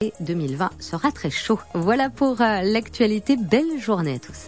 Et 2020 sera très chaud. Voilà pour l'actualité. Belle journée à tous.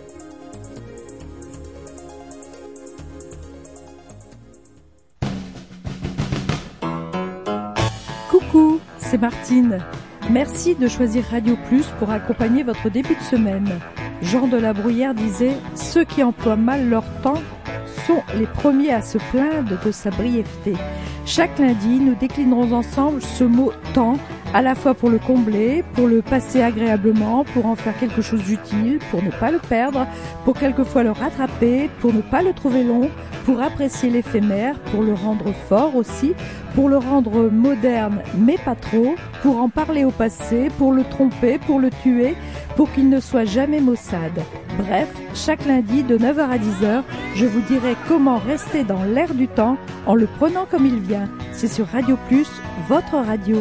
Coucou, c'est Martine. Merci de choisir Radio Plus pour accompagner votre début de semaine. Jean de la Bruyère disait « Ceux qui emploient mal leur temps sont les premiers à se plaindre de sa brièveté ». Chaque lundi, nous déclinerons ensemble ce mot « temps », à la fois pour le combler, pour le passer agréablement, pour en faire quelque chose d'utile, pour ne pas le perdre, pour quelquefois le rattraper, pour ne pas le trouver long, pour apprécier l'éphémère, pour le rendre fort aussi, pour le rendre moderne mais pas trop, pour en parler au passé, pour le tromper, pour le tuer, pour qu'il ne soit jamais maussade. Bref, chaque lundi de 9h à 10h, je vous dirai comment rester dans l'air du temps en le prenant comme il vient. C'est sur Radio Plus, votre radio.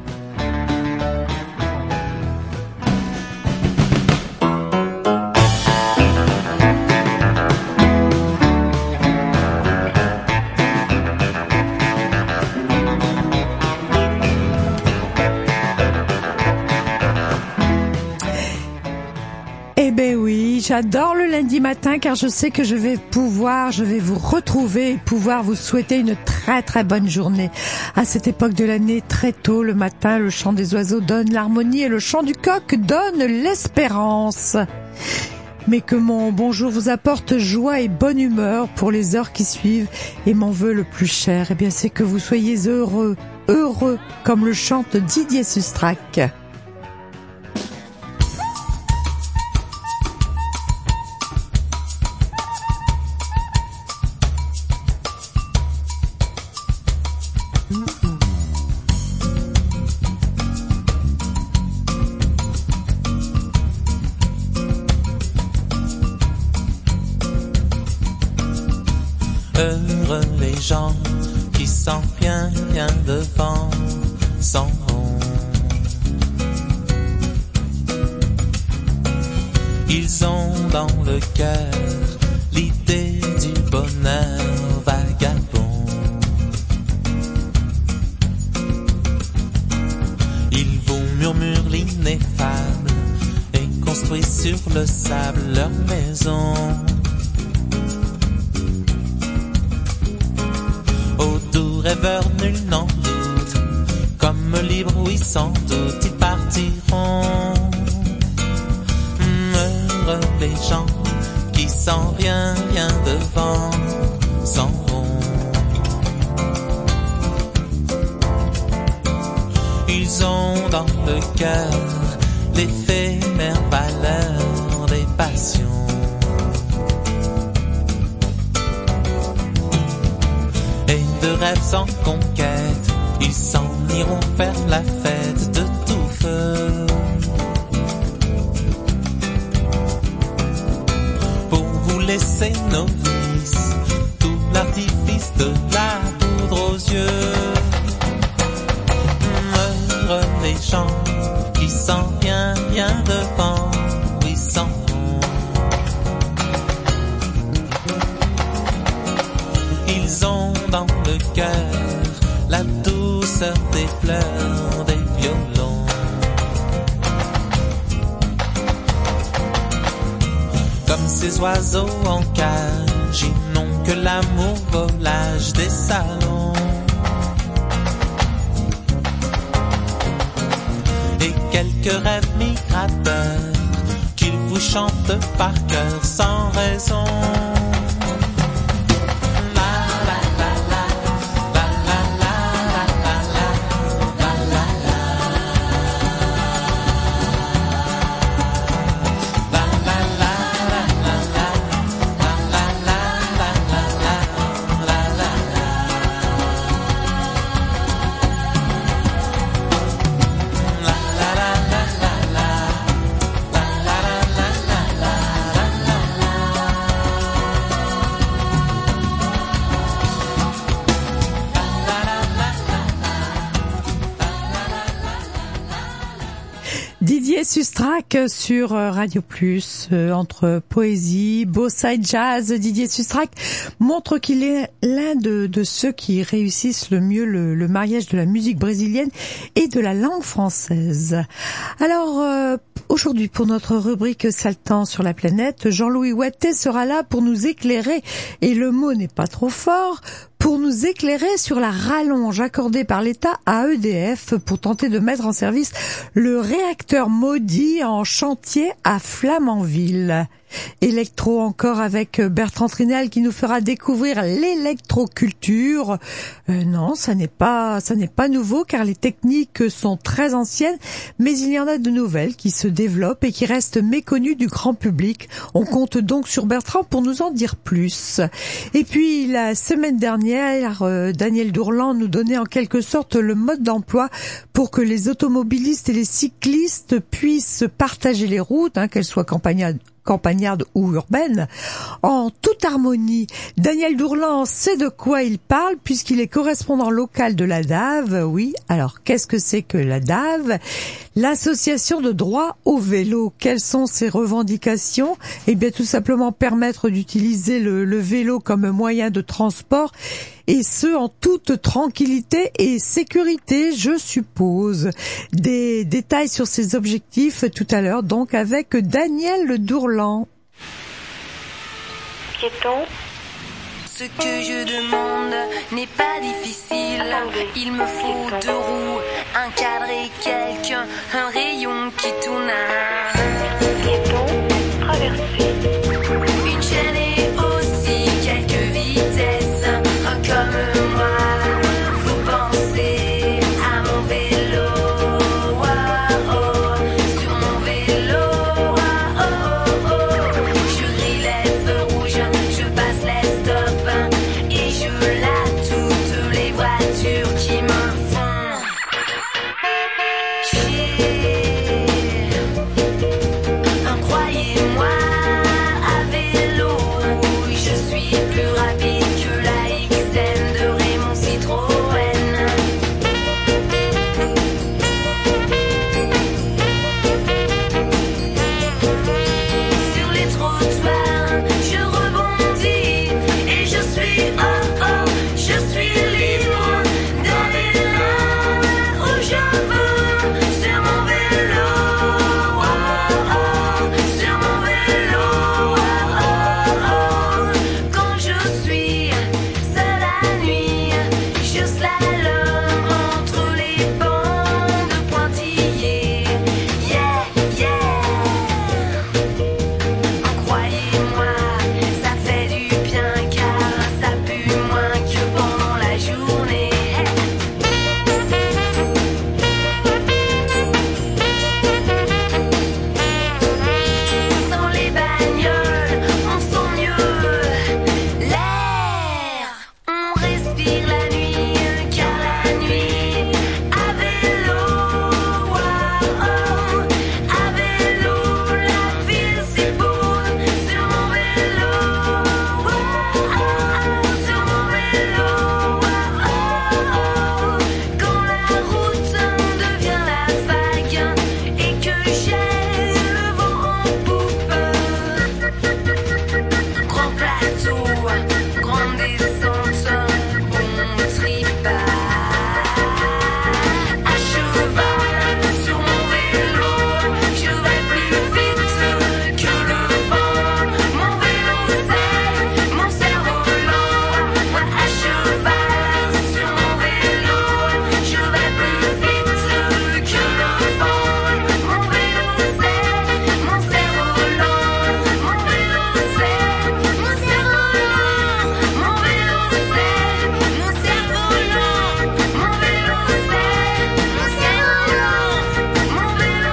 J'adore le lundi matin car je sais que je vais vous retrouver et pouvoir vous souhaiter une très très bonne journée. À cette époque de l'année, très tôt le matin, le chant des oiseaux donne l'harmonie et le chant du coq donne l'espérance. Mais que mon bonjour vous apporte joie et bonne humeur pour les heures qui suivent. Et mon vœu le plus cher, eh bien c'est que vous soyez heureux, comme le chante Didier Sustrac. Heureux les gens qui s'en bien devant s'en vont. Ils ont dans le cœur l'idée du bonheur vagabond. Ils vous murmurent l'ineffable et construisent sur le sable leur maison. Rêveurs, nul n'en doute, comme libre, oui sans doute, ils partiront. Heureux les gens qui sans rien devant s'en vont. Ils ont dans le cœur l'éphémère valeur des passions. De rêves sans conquête, ils s'en iront faire la fête de tout feu. Pour vous laisser novices, tout l'artifice de la poudre aux yeux. Heureux les gens qui sans rien devant, oui s'en vont. Ils ont dans le cœur la douceur des pleurs des violons. Comme ces oiseaux en cage, ils n'ont que l'amour volage des salons. Et quelques rêves migrateurs qu'ils vous chantent par cœur sans raison. Didier Sustrac sur Radio Plus, entre poésie, bossa et jazz. Didier Sustrac montre qu'il est l'un de ceux qui réussissent le mieux le mariage de la musique brésilienne et de la langue française. Alors, aujourd'hui, pour notre rubrique Saltant sur la planète, Jean-Louis Ouattet sera là pour nous éclairer, et le mot n'est pas trop fort, pour nous éclairer sur la rallonge accordée par l'État à EDF pour tenter de mettre en service le réacteur maudit en chantier à Flamanville. Électro encore avec Bertrand Trinel qui nous fera découvrir l'électroculture. Non, ça n'est pas nouveau car les techniques sont très anciennes, mais il y en a de nouvelles qui se développent et qui restent méconnues du grand public. On compte donc sur Bertrand pour nous en dire plus. Et puis la semaine dernière, Daniel Dourlan nous donnait en quelque sorte le mode d'emploi pour que les automobilistes et les cyclistes puissent partager les routes, qu'elles soient campagnardes ou urbaine, en toute harmonie. Daniel Dourlan sait de quoi il parle puisqu'il est correspondant local de la DAV. Oui, alors qu'est-ce que c'est que la DAV? L'association de droit au vélo. Quelles sont ses revendications? Eh bien, tout simplement permettre d'utiliser le vélo comme moyen de transport, et ce, en toute tranquillité et sécurité, je suppose. Des détails sur ces objectifs tout à l'heure, donc avec Daniel Dourlan. Piéton. Ce que je demande n'est pas difficile. Il me faut 2 roues, un cadre et quelqu'un, un rayon qui tourne. Piéton, traversée. Une chaîne et aussi quelques vitesses. Comme moi, vous pensez à mon vélo, oh, oh, sur mon vélo, oh, oh, oh. Je grille les feux rouges, je passe les stops et je lâche toutes les voitures qui me font chier. Croyez-moi, à vélo, je suis plus rapide que la de Raymond Citroën. Sur les trottoirs, je rebondis et je suis je suis libre d'aller là où je veux sur mon vélo, sur mon vélo, quand je suis la nuit, je slalom entre les bancs de pointillés. Yeah, yeah. Croyez-moi, ça fait du bien car ça pue moins que pendant la journée. Sans les bagnoles, on sent mieux l'air. On respire la nuit, car la nuit, à vélo, à vélo, la ville c'est beau, sur mon vélo, sur mon vélo, quand la route devient la vague et que j'ai le vent en poupe, grand plateau, grande descente, bon trip à cheval sur mon vélo, je vais plus vite que le vent. Mon vélo c'est mon cerf-volant. Moi à cheval sur mon vélo, je vais plus vite que le vent. Mon vélo c'est mon cerf-volant. Mon vélo c'est mon cerf-volant. Mon vélo c'est mon cerf-volant. Mon vélo c'est mon cerf-volant. Mon vélo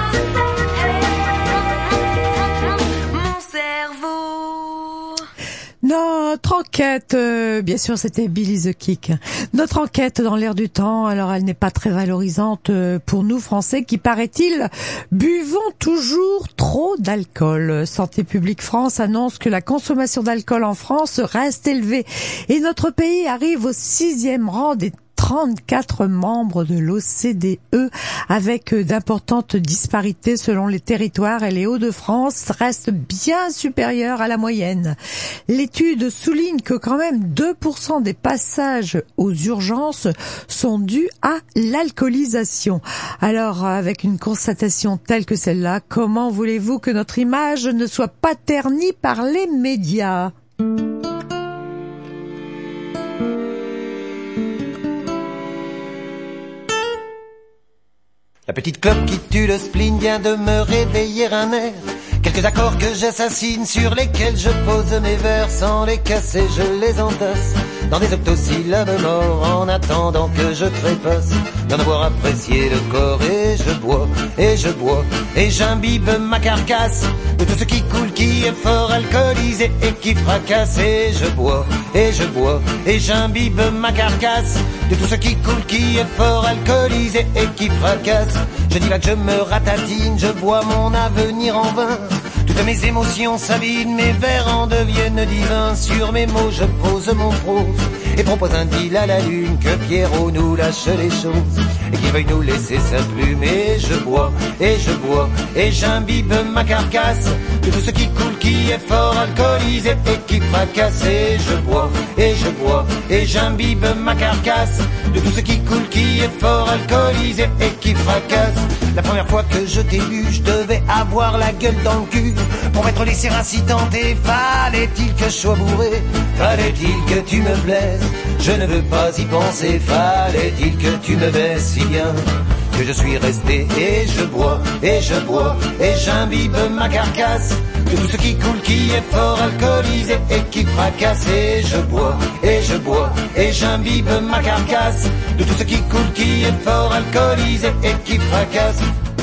c'est mon cerveau. Notre enquête, bien sûr, c'était Billy the Kick. Notre enquête dans l'air du temps, alors elle n'est pas très valorisante pour nous Français qui, paraît-il, buvons toujours trop d'alcool. Santé publique France annonce que la consommation d'alcool en France reste élevée et notre pays arrive au 6e rang des 34 membres de l'OCDE avec d'importantes disparités selon les territoires et les Hauts-de-France restent bien supérieurs à la moyenne. L'étude souligne que quand même 2% des passages aux urgences sont dus à l'alcoolisation. Alors, avec une constatation telle que celle-là, comment voulez-vous que notre image ne soit pas ternie par les médias ? La petite clope qui tue le spleen vient de me réveiller un air. Quelques accords que j'assassine sur lesquels je pose mes vers. Sans les casser, je les entasse dans des octosyllabes morts en attendant que je trépasse d'en avoir apprécié le corps. Et je bois, et je bois, et j'imbibe ma carcasse de tout ce qui coule, qui est fort alcoolisé et qui fracasse. Et je bois, et je bois, et j'imbibe ma carcasse de tout ce qui coule, qui est fort alcoolisé et qui fracasse. Je dis là que je me ratatine, je vois mon avenir en vain. Toutes mes émotions s'abîment, mes vers en deviennent divins. Sur mes mots je pose mon prose et propose un deal à la lune, que Pierrot nous lâche les choses et qu'il veuille nous laisser sa plume. Et je bois, et je bois, et j'imbibe ma carcasse de tout ce qui coule, qui est fort alcoolisé et qui fracasse. Et je bois, et je bois, et j'imbibe ma carcasse de tout ce qui coule, qui est fort alcoolisé et qui fracasse. La première fois que je t'ai vu, je devais avoir la gueule dans le cul pour être laissé incitante. Et fallait-il que je sois bourré? Fallait-il que tu me blesses? Je ne veux pas y penser. Fallait-il que tu me baisses si bien que je suis resté? Et je bois, et je bois, et j'imbibe ma carcasse de tout ce qui coule, qui est fort alcoolisé et qui fracasse. Et je bois, et je bois, et j'imbibe ma carcasse de tout ce qui coule, qui est fort alcoolisé et qui fracasse.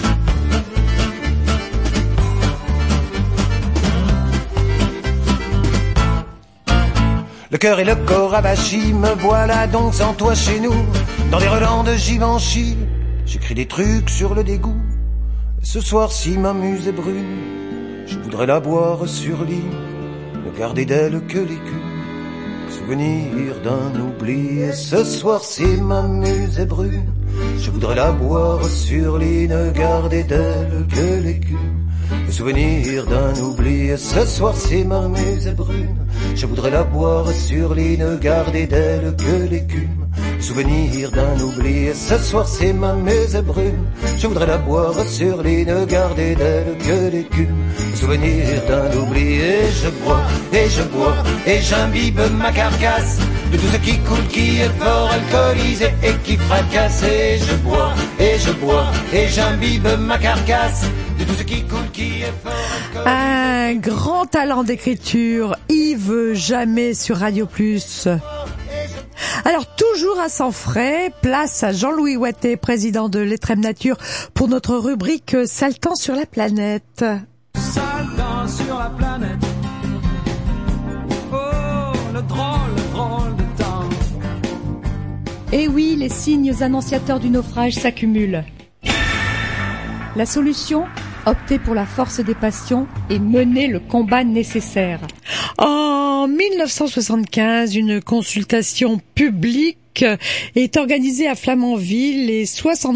Le cœur et le corps avachis, me voilà donc sans toi chez nous, dans des relents de Givenchy. J'écris des trucs sur le dégoût. Ce soir-ci ma muse est brune, je voudrais la boire sur lit, ne garder d'elle que l'écume, souvenir d'un oubli. Et ce soir-ci ma muse est brune, je voudrais la boire sur lit, ne garder d'elle que l'écume, souvenir d'un oubli. Et ce soir-ci ma muse est brune, je voudrais la boire sur lit, ne garder d'elle que l'écume, souvenir d'un oubli. Et ce soir c'est ma muse est brune, je voudrais la boire sur lit, ne garder d'elle que l'écume, souvenir d'un oubli. Et je bois, et je bois, et j'imbibe ma carcasse de tout ce qui coule, qui est fort alcoolisé et qui fracasse. Et je bois, et je bois, et j'imbibe ma carcasse de tout ce qui coule, qui est fort alcoolisé. Un grand talent d'écriture, Yves Jamais sur Radio Plus. Alors, toujours à Sang Frais, place à Jean-Louis Wattet, président de l'Étrême Nature, pour notre rubrique Sale temps sur la planète. Sale temps sur la planète. Oh, le drôle de temps. Et oui, les signes annonciateurs du naufrage s'accumulent. La solution ? Opter pour la force des passions et mener le combat nécessaire. En 1975, une consultation publique est organisée à Flamanville et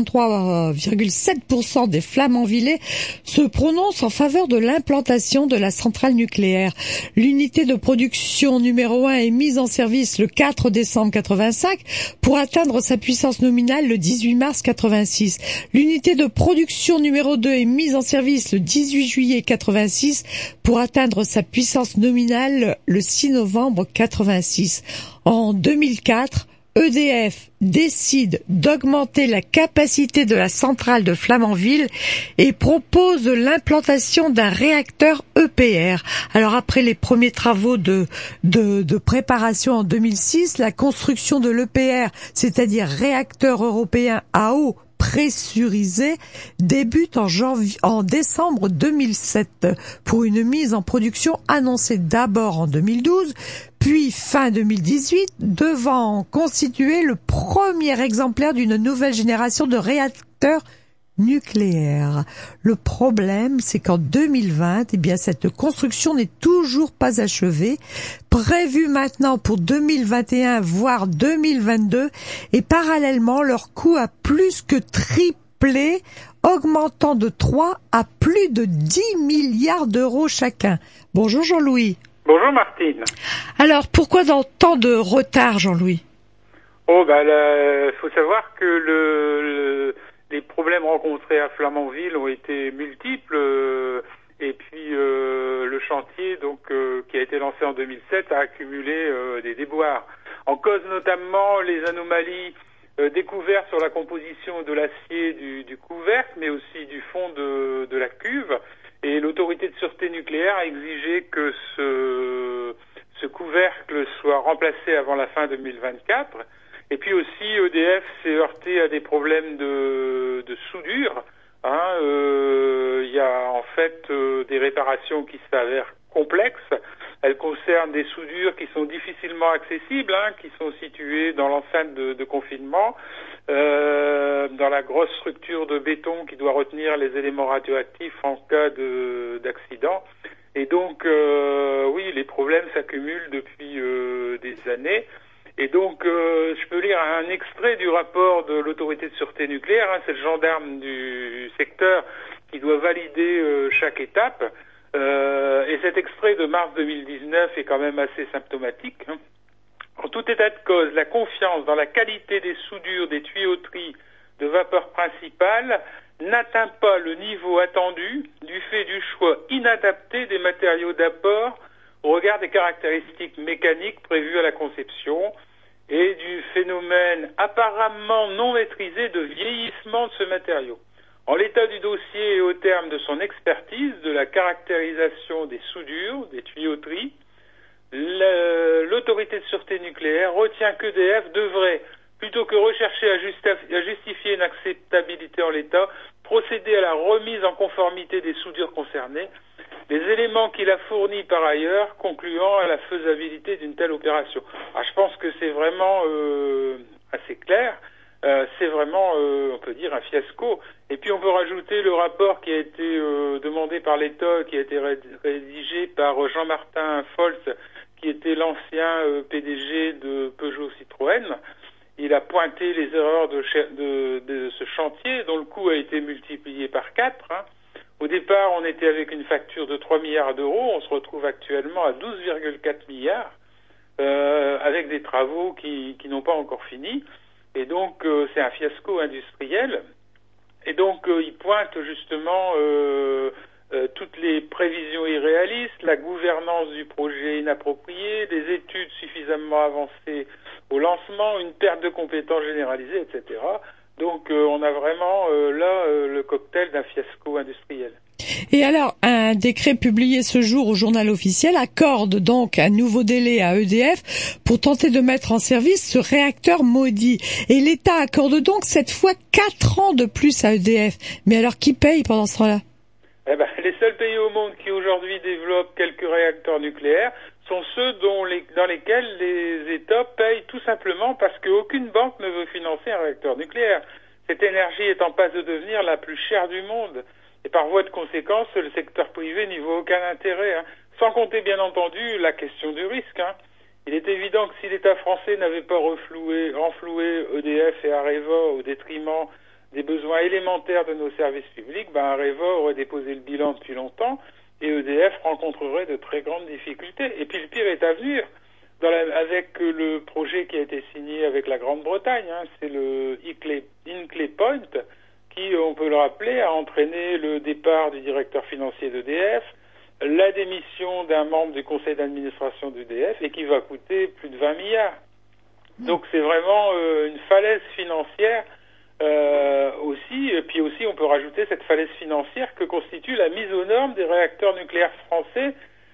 63,7% des Flamanvillais se prononcent en faveur de l'implantation de la centrale nucléaire. L'unité de production numéro 1 est mise en service le 4 décembre 85 pour atteindre sa puissance nominale le 18 mars 86. L'unité de production numéro 2 est mise en service le 18 juillet 86 pour atteindre sa puissance nominale le 6 novembre 86. En 2004, EDF décide d'augmenter la capacité de la centrale de Flamanville et propose l'implantation d'un réacteur EPR. Alors après les premiers travaux de préparation en 2006, la construction de l'EPR, c'est-à-dire réacteur européen à eau pressurisé, débute en décembre 2007 pour une mise en production annoncée d'abord en 2012, puis fin 2018, devant constituer le premier exemplaire d'une nouvelle génération de réacteurs nucléaire. Le problème, c'est qu'en 2020, eh bien, cette construction n'est toujours pas achevée, prévue maintenant pour 2021, voire 2022, et parallèlement, leur coût a plus que triplé, augmentant de 3 à plus de 10 milliards d'euros chacun. Bonjour Jean-Louis. Bonjour Martine. Alors, pourquoi dans tant de retard, Jean-Louis? Faut savoir que les problèmes rencontrés à Flamanville ont été multiples, et puis le chantier qui a été lancé en 2007 a accumulé des déboires. En cause notamment les anomalies découvertes sur la composition de l'acier du couvercle, mais aussi du fond de la cuve. Et l'autorité de sûreté nucléaire a exigé que ce couvercle soit remplacé avant la fin 2024. Et puis aussi, EDF s'est heurté à des problèmes de soudure. Il y a en fait des réparations qui s'avèrent complexes. Elles concernent des soudures qui sont difficilement accessibles, qui sont situées dans l'enceinte de confinement, dans la grosse structure de béton qui doit retenir les éléments radioactifs en cas d'accident. Et donc, oui, les problèmes s'accumulent depuis des années. Et donc, je peux lire un extrait du rapport de l'autorité de sûreté nucléaire. C'est le gendarme du secteur qui doit valider chaque étape. Et cet extrait de mars 2019 est quand même assez symptomatique. En tout état de cause, la confiance dans la qualité des soudures des tuyauteries de vapeur principale n'atteint pas le niveau attendu du fait du choix inadapté des matériaux d'apport au regard des caractéristiques mécaniques prévues à la conception et du phénomène apparemment non maîtrisé de vieillissement de ce matériau. En l'état du dossier et au terme de son expertise de la caractérisation des soudures, des tuyauteries, l'autorité de sûreté nucléaire retient qu'EDF devrait, plutôt que rechercher à justifier une acceptabilité en l'état, procéder à la remise en conformité des soudures concernées, les éléments qu'il a fournis par ailleurs concluant à la faisabilité d'une telle opération. Alors, je pense que c'est vraiment assez clair. C'est vraiment, on peut dire, un fiasco. Et puis on peut rajouter le rapport qui a été demandé par l'État, qui a été rédigé par Jean-Martin Folz, qui était l'ancien PDG de Peugeot Citroën. Il a pointé les erreurs de ce chantier, dont le coût a été multiplié par 4. Au départ, on était avec une facture de 3 milliards d'euros. On se retrouve actuellement à 12,4 milliards, avec des travaux qui n'ont pas encore fini. Et donc, c'est un fiasco industriel. Et donc, il pointe justement toutes les prévisions irréalistes, la gouvernance du projet inappropriée, des études suffisamment avancées au lancement, une perte de compétences généralisée, etc. Donc, on a vraiment le cocktail d'un fiasco industriel. Et alors, un décret publié ce jour au journal officiel accorde donc un nouveau délai à EDF pour tenter de mettre en service ce réacteur maudit. Et l'État accorde donc cette fois 4 ans de plus à EDF. Mais alors, qui paye pendant ce temps-là? Les seuls pays au monde qui aujourd'hui développent quelques réacteurs nucléaires sont ceux dans lesquels les États payent tout simplement parce qu'aucune banque ne veut financer un réacteur nucléaire. Cette énergie est en passe de devenir la plus chère du monde. Et par voie de conséquence, le secteur privé n'y voit aucun intérêt. Sans compter, bien entendu, la question du risque. Il est évident que si l'État français n'avait pas renfloué EDF et Areva au détriment des besoins élémentaires de nos services publics, Areva aurait déposé le bilan depuis longtemps et EDF rencontrerait de très grandes difficultés. Et puis le pire est à venir. Avec le projet qui a été signé avec la Grande-Bretagne, c'est le Hinkley Point, qui, on peut le rappeler, a entraîné le départ du directeur financier d'EDF, la démission d'un membre du conseil d'administration d'EDF et qui va coûter plus de 20 milliards. Donc c'est vraiment une falaise financière aussi. Et puis aussi, on peut rajouter cette falaise financière que constitue la mise aux normes des réacteurs nucléaires français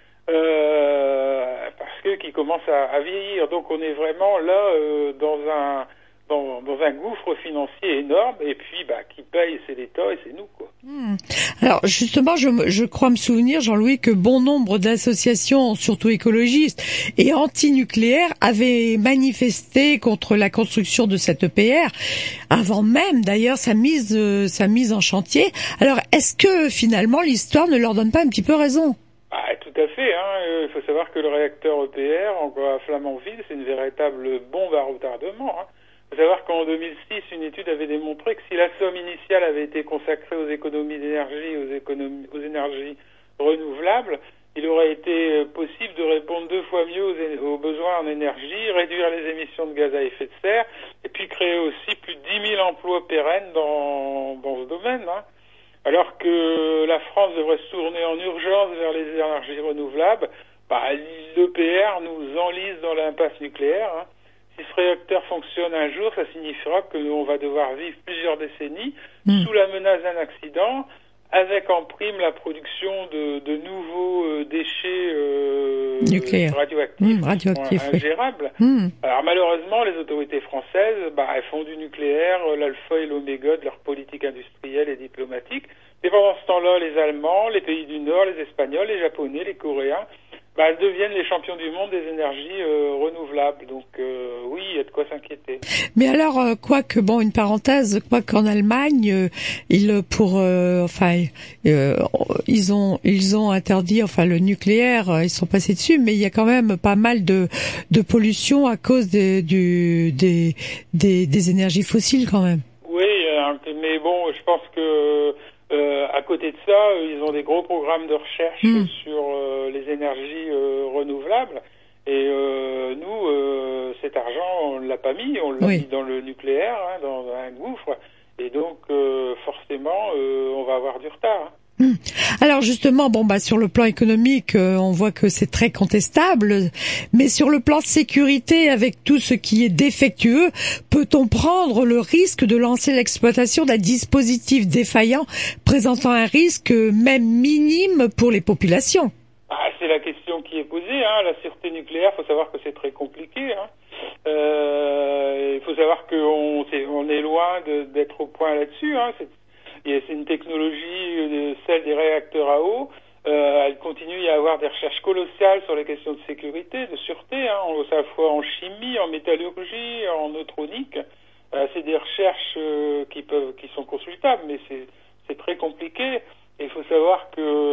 parce que qui commencent à vieillir. Donc on est vraiment là dans un gouffre financier énorme, et puis qui paye, c'est l'État et c'est nous, quoi. Alors justement, je crois me souvenir, Jean-Louis, que bon nombre d'associations, surtout écologistes et anti-nucléaires, avaient manifesté contre la construction de cette EPR, avant même d'ailleurs sa mise en chantier. Alors est-ce que finalement l'histoire ne leur donne pas un petit peu raison? Tout à fait. Il faut savoir que le réacteur EPR, encore à Flamanville, c'est une véritable bombe à retardement. Il faut savoir qu'en 2006, une étude avait démontré que si la somme initiale avait été consacrée aux économies d'énergie, aux énergies renouvelables, il aurait été possible de répondre 2 fois mieux aux besoins en énergie, réduire les émissions de gaz à effet de serre, et puis créer aussi plus de 10 000 emplois pérennes dans ce domaine. Alors que la France devrait se tourner en urgence vers les énergies renouvelables, l'EPR nous enlise dans l'impasse nucléaire. Si ce réacteur fonctionne un jour, ça signifiera qu'on va devoir vivre plusieurs décennies sous la menace d'un accident, avec en prime la production de nouveaux déchets nucléaires radioactifs ingérables. Alors malheureusement, les autorités françaises, elles font du nucléaire l'alpha et l'oméga de leur politique industrielle et diplomatique. Et pendant ce temps-là, les Allemands, les pays du Nord, les Espagnols, les Japonais, les Coréens, elles deviennent les champions du monde des énergies renouvelables. Donc oui, il y a de quoi s'inquiéter. Mais alors, une parenthèse, qu'en Allemagne, ils ont interdit, le nucléaire, ils sont passés dessus, mais il y a quand même pas mal de pollution à cause des énergies fossiles quand même. Oui, mais bon, je pense que à côté de ça, ils ont des gros programmes de recherche sur les énergies renouvelables. Et nous, cet argent, on l'a pas mis, on l'a mis dans le nucléaire, dans un gouffre. Et donc, forcément, on va avoir du retard. Alors justement, sur le plan économique, on voit que c'est très contestable, mais sur le plan de sécurité, avec tout ce qui est défectueux, peut-on prendre le risque de lancer l'exploitation d'un dispositif défaillant présentant un risque même minime pour les populations? C'est la question qui est posée. La sûreté nucléaire, il faut savoir que c'est très compliqué. Il faut savoir qu'on est loin d'être au point là-dessus. C'est une technologie, celle des réacteurs à eau. Elle continue à y avoir des recherches colossales sur les questions de sécurité, de sûreté, à la fois en chimie, en métallurgie, en neutronique. C'est des recherches qui sont consultables, mais c'est très compliqué. Et il faut savoir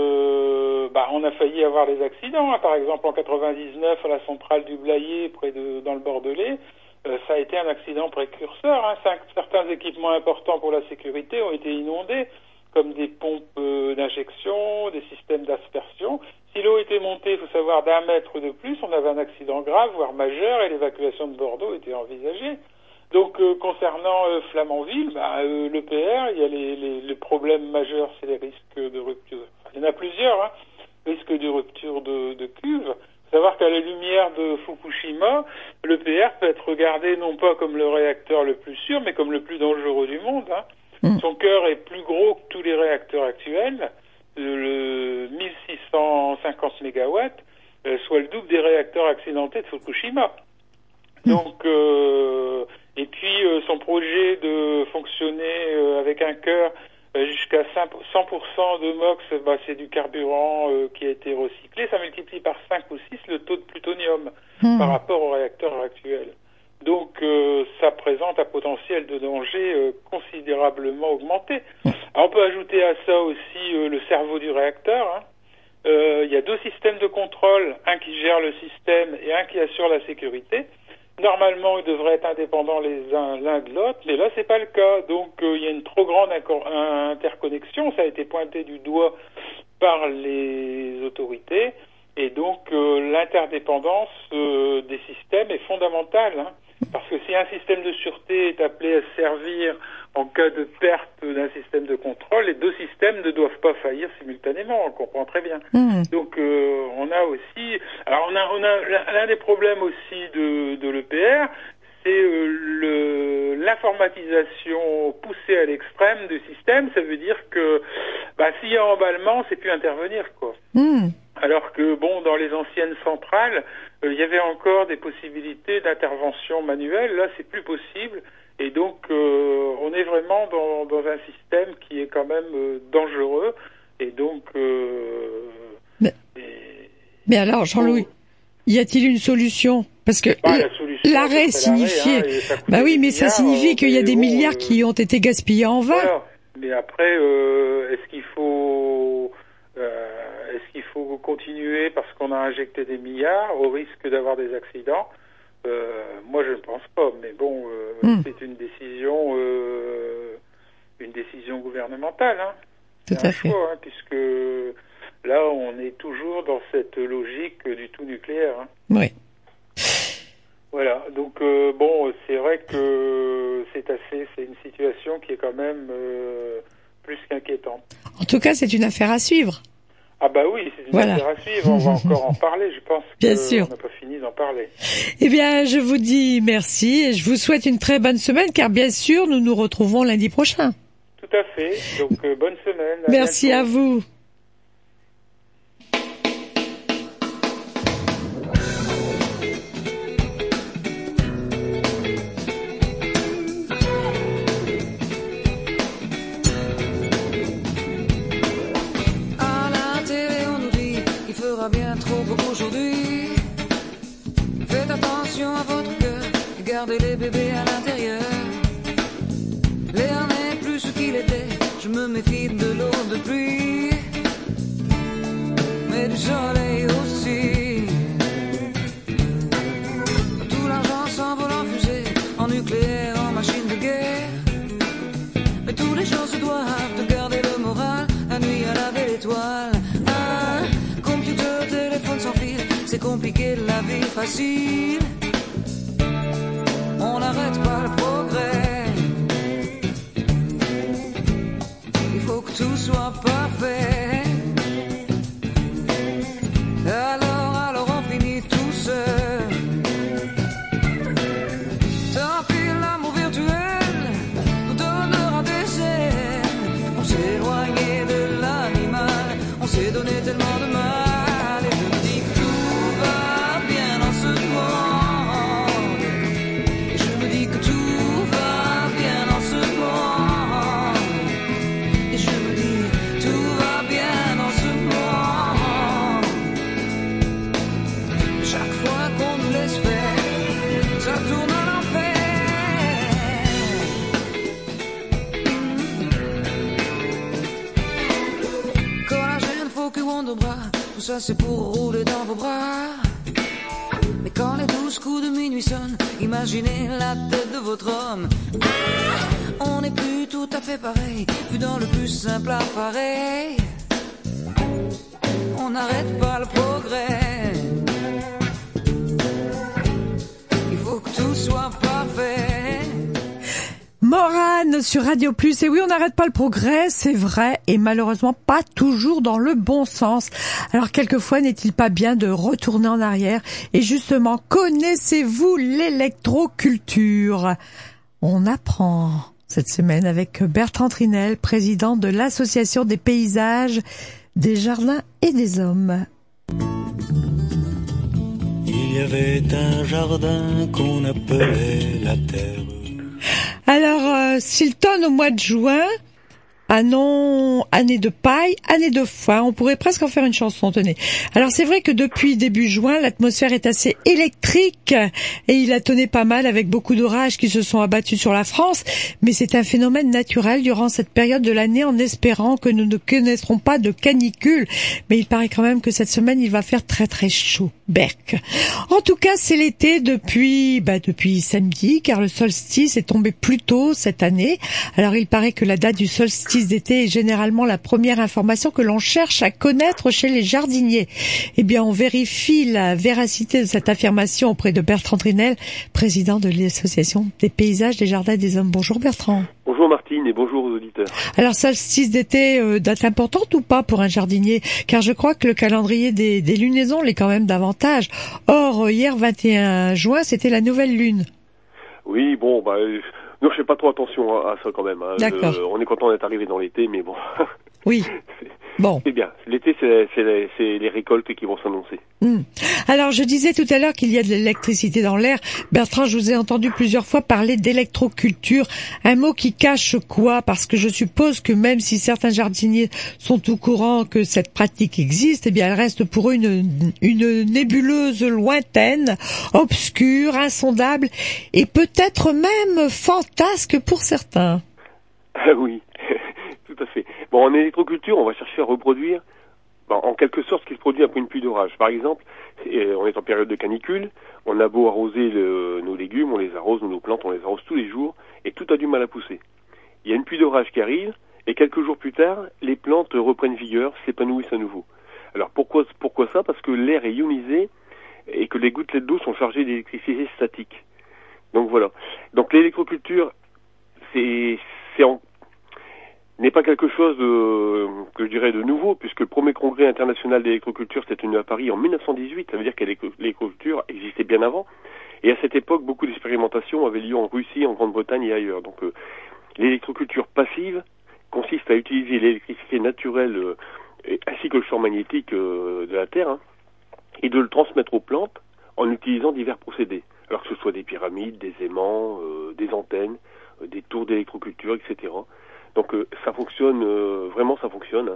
que on a failli avoir des accidents. Par exemple, en 99, à la centrale du Blayais, dans le Bordelais, ça a été un accident précurseur. Certains équipements importants pour la sécurité ont été inondés, comme des pompes d'injection, des systèmes d'aspersion. Si l'eau était montée, il faut savoir, d'1 mètre de plus, on avait un accident grave, voire majeur, et l'évacuation de Bordeaux était envisagée. Donc, concernant Flamanville, l'EPR, il y a les problèmes majeurs, c'est les risques de rupture. Il y en a plusieurs, risques de rupture de cuve. Il faut savoir qu'à la lumière de Fukushima, l'EPR peut être regardé non pas comme le réacteur le plus sûr, mais comme le plus dangereux du monde. Son cœur est plus gros que tous les réacteurs actuels, le 1650 mégawatts, soit le double des réacteurs accidentés de Fukushima. Donc, et puis son projet de fonctionner avec un cœur jusqu'à 100% de MOX, c'est du carburant qui a été recyclé. Ça multiplie par 5 ou 6 le taux de plutonium par rapport au réacteur actuel. Donc ça présente un potentiel de danger considérablement augmenté. Alors, on peut ajouter à ça aussi le cerveau du réacteur. Il y a 2 systèmes de contrôle, un qui gère le système et un qui assure la sécurité. Normalement, ils devraient être indépendants l'un de l'autre, mais là, c'est pas le cas. Donc, il y a une trop grande interconnexion. Ça a été pointé du doigt par les autorités. Et donc, l'interdépendance des systèmes est fondamentale. Parce que si un système de sûreté est appelé à servir en cas de perte d'un système de contrôle, les 2 systèmes ne doivent pas faillir simultanément, on comprend très bien. Donc on a aussi, alors on a l'un des problèmes aussi de l'EPR, c'est l'informatisation poussée à l'extrême du système. Ça veut dire que s'il y a emballement, c'est plus intervenir, quoi. Alors que dans les anciennes centrales, il y avait encore des possibilités d'intervention manuelle. Là, c'est plus possible. Et donc, on est vraiment dans un système qui est quand même dangereux. Et donc... Mais alors, Jean-Louis, y a-t-il une solution? Parce que l'arrêt signifiait... oui, mais ça signifie qu'il y a des milliards qui ont été gaspillés en vain. Voilà. Mais après, est-ce qu'il faut continuer parce qu'on a injecté des milliards au risque d'avoir des accidents? Moi, je ne pense pas. Mais bon, c'est une décision gouvernementale. Hein. Tout à fait. Choix, hein, puisque là, on est toujours dans cette logique du tout nucléaire. Hein. Oui. Voilà, donc c'est vrai que c'est une situation qui est quand même plus qu'inquiétante. En tout cas, c'est une affaire à suivre. Ah bah oui, c'est une affaire à suivre, on va encore en parler, je pense Bien sûr. On n'a pas fini d'en parler. Eh bien, je vous dis merci et je vous souhaite une très bonne semaine, car bien sûr, nous nous retrouvons lundi prochain. Tout à fait, donc bonne semaine. Merci bientôt. à vous. Bien trop beau aujourd'hui. Faites attention à votre cœur et gardez les bébés à l'intérieur. L'air n'est plus ce qu'il était, je me méfie de l'eau de pluie, mais du soleil aussi. Tout l'argent s'envole en fusée, en nucléaire, en machine de guerre. Mais tous les jours se doivent de garder le moral, la nuit à laver l'étoile. Sans fil, c'est compliqué, la vie facile. On n'arrête pas le progrès. Il faut que tout soit parfait. Alors on finit tout seul. Tant pis, l'amour virtuel nous donnera des ailes. On s'est éloigné de l'animal, on s'est donné tellement de mal. Tout ça c'est pour rouler dans vos bras. Mais quand les 12 coups de minuit sonnent, imaginez la tête de votre homme. On n'est plus tout à fait pareil, vu dans le plus simple appareil. On n'arrête pas le progrès. Il faut que tout soit parfait. Morane sur Radio Plus. Et oui, on n'arrête pas le progrès, c'est vrai, et malheureusement pas toujours dans le bon sens. Alors quelquefois, n'est-il pas bien de retourner en arrière? Et justement, connaissez-vous l'électroculture? On apprend cette semaine avec Bertrand Trinel, président de l'Association des paysages, des jardins et des hommes. Il y avait un jardin qu'on appelait la terre. Alors, s'il tonne au mois de juin, année de paille, année de foin, on pourrait presque en faire une chanson, tenez. Alors c'est vrai que depuis début juin, l'atmosphère est assez électrique et il a tonné pas mal avec beaucoup d'orages qui se sont abattus sur la France, mais c'est un phénomène naturel durant cette période de l'année en espérant que nous ne connaîtrons pas de canicule. Mais il paraît quand même que cette semaine, il va faire très très chaud. Berk. En tout cas, c'est l'été depuis samedi, car le solstice est tombé plus tôt cette année. Alors il paraît que la date du solstice d'été est généralement la première information que l'on cherche à connaître chez les jardiniers. Eh bien, on vérifie la véracité de cette affirmation auprès de Bertrand Trinel, président de l'Association des paysages, des jardins et des hommes. Bonjour Bertrand. Bonjour Martine et bonjour aux auditeurs. Alors, solstice d'été, date importante ou pas pour un jardinier? Car je crois que le calendrier des lunaisons l'est quand même davantage. Or, hier 21 juin, c'était la nouvelle lune. Oui, bon, non, je fais pas trop attention à ça quand même. Hein. D'accord. On est content d'être arrivé dans l'été, mais bon. Oui. Bon. C'est bien. L'été, c'est les récoltes qui vont s'annoncer. Alors, je disais tout à l'heure qu'il y a de l'électricité dans l'air. Bertrand, je vous ai entendu plusieurs fois parler d'électroculture. Un mot qui cache quoi? Parce que je suppose que même si certains jardiniers sont au courant que cette pratique existe, eh bien, elle reste pour eux une nébuleuse lointaine, obscure, insondable et peut-être même fantasque pour certains. Ah oui, tout à fait. Bon, en électroculture, on va chercher à reproduire, en quelque sorte, ce qui se produit après une pluie d'orage. Par exemple, on est en période de canicule, on a beau arroser nos légumes, on les arrose, nos plantes, on les arrose tous les jours, et tout a du mal à pousser. Il y a une pluie d'orage qui arrive, et quelques jours plus tard, les plantes reprennent vigueur, s'épanouissent à nouveau. Alors pourquoi ça? Parce que l'air est ionisé, et que les gouttelettes d'eau sont chargées d'électricité statique. Donc voilà. Donc l'électroculture, n'est pas quelque chose que je dirais de nouveau, puisque le premier congrès international d'électroculture s'est tenu à Paris en 1918, ça veut dire que l'électroculture existait bien avant, et à cette époque, beaucoup d'expérimentations avaient lieu en Russie, en Grande-Bretagne et ailleurs. Donc l'électroculture passive consiste à utiliser l'électricité naturelle ainsi que le champ magnétique de la Terre, et de le transmettre aux plantes en utilisant divers procédés, alors que ce soit des pyramides, des aimants, des antennes, des tours d'électroculture, etc. Donc ça fonctionne, vraiment ça fonctionne.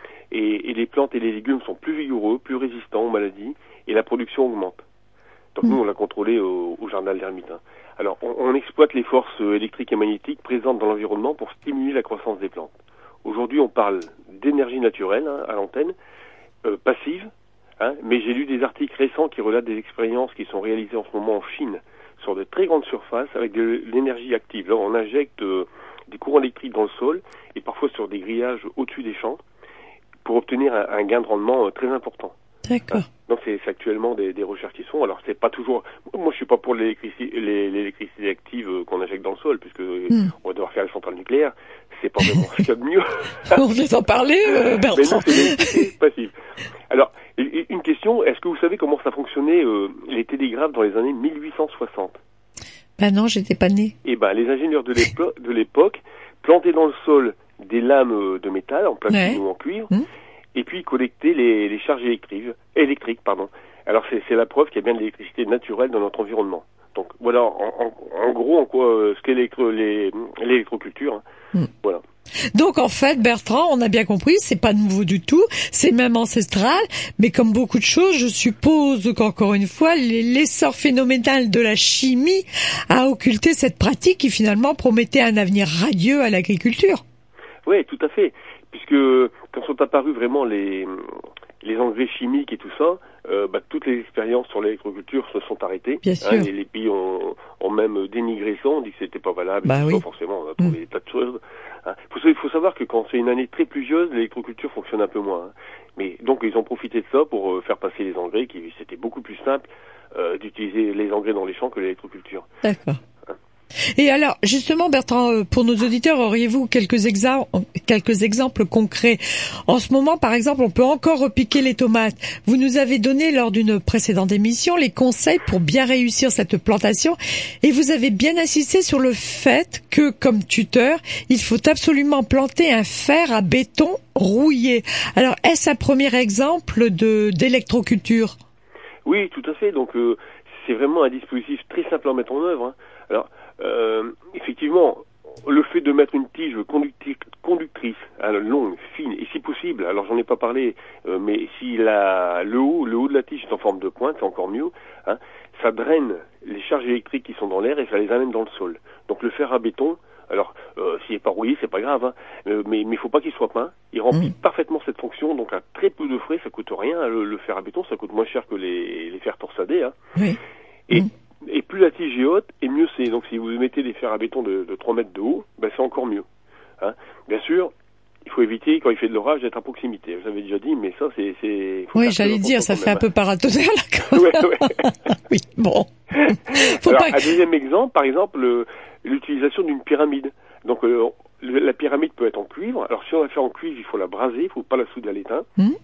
Et les plantes et les légumes sont plus vigoureux, plus résistants aux maladies, et la production augmente. Donc nous, on l'a contrôlé au jardin de l'Ermite. Alors on exploite les forces électriques et magnétiques présentes dans l'environnement pour stimuler la croissance des plantes. Aujourd'hui, on parle d'énergie naturelle à l'antenne, passive, mais j'ai lu des articles récents qui relatent des expériences qui sont réalisées en ce moment en Chine sur de très grandes surfaces avec de l'énergie active. Là, on injecte des courants électriques dans le sol et parfois sur des grillages au-dessus des champs pour obtenir un gain de rendement très important. D'accord. Donc c'est actuellement des recherches qui sont. Alors c'est pas toujours. Moi je suis pas pour l'électricité active qu'on injecte dans le sol, puisque on va devoir faire les centrales nucléaires. C'est pas vraiment ce qu'il y a de mieux. On vient d'en parler, Bertrand. Mais non, c'est l'électricité passive. Alors une question, est-ce que vous savez comment ça fonctionnait les télégraphes dans les années 1860? Ben non, j'étais pas né. Eh ben les ingénieurs de l'époque plantaient dans le sol des lames de métal en platine ou en cuivre. Et puis collecter les charges électriques. Alors c'est la preuve qu'il y a bien de l'électricité naturelle dans notre environnement. Donc voilà, en gros, en quoi ce qu'est l'électroculture. Voilà. Donc en fait, Bertrand, on a bien compris, c'est pas nouveau du tout, c'est même ancestral, mais comme beaucoup de choses, je suppose qu'encore une fois, l'essor phénoménal de la chimie a occulté cette pratique qui finalement promettait un avenir radieux à l'agriculture. Oui, tout à fait. Puisque quand sont apparus vraiment les engrais chimiques et tout ça, toutes les expériences sur l'électroculture se sont arrêtées. Bien sûr. Et les pays ont même dénigré ça, on dit que c'était pas valable. Bah oui. Ça, forcément, on a trouvé des tas de choses. Il faut savoir que quand c'est une année très pluvieuse, l'électroculture fonctionne un peu moins. Mais donc ils ont profité de ça pour faire passer les engrais, c'était beaucoup plus simple d'utiliser les engrais dans les champs que l'électroculture. D'accord. Et alors, justement, Bertrand, pour nos auditeurs, auriez-vous quelques exemples concrets? En ce moment, par exemple, on peut encore repiquer les tomates. Vous nous avez donné, lors d'une précédente émission, les conseils pour bien réussir cette plantation, et vous avez bien insisté sur le fait que, comme tuteur, il faut absolument planter un fer à béton rouillé. Alors, est-ce un premier exemple d'électroculture? Oui, tout à fait. Donc, c'est vraiment un dispositif très simple à mettre en œuvre. Alors, effectivement, le fait de mettre une tige conductrice, longue, fine, et si possible, alors j'en ai pas parlé, mais si le haut de la tige est en forme de pointe, c'est encore mieux, ça draine les charges électriques qui sont dans l'air et ça les amène dans le sol. Donc le fer à béton, alors s'il est pas rouillé, c'est pas grave, mais il faut pas qu'il soit peint. Il remplit parfaitement cette fonction, donc à très peu de frais, ça coûte rien. Le fer à béton, ça coûte moins cher que les fers torsadés. Oui. Et plus la tige est haute, et mieux c'est. Donc si vous mettez des fers à béton de 3 mètres de haut, c'est encore mieux. Bien sûr, il faut éviter, quand il fait de l'orage, d'être à proximité. Vous avez déjà dit, mais ça, c'est... Oui, j'allais dire, ça fait un peu paratonnerre, là, Ouais. Oui, bon. Alors, un deuxième exemple, par exemple, l'utilisation d'une pyramide. Donc, la pyramide peut être en cuivre. Alors, si on la fait en cuivre, il faut la braser, il faut pas la souder à l'étain.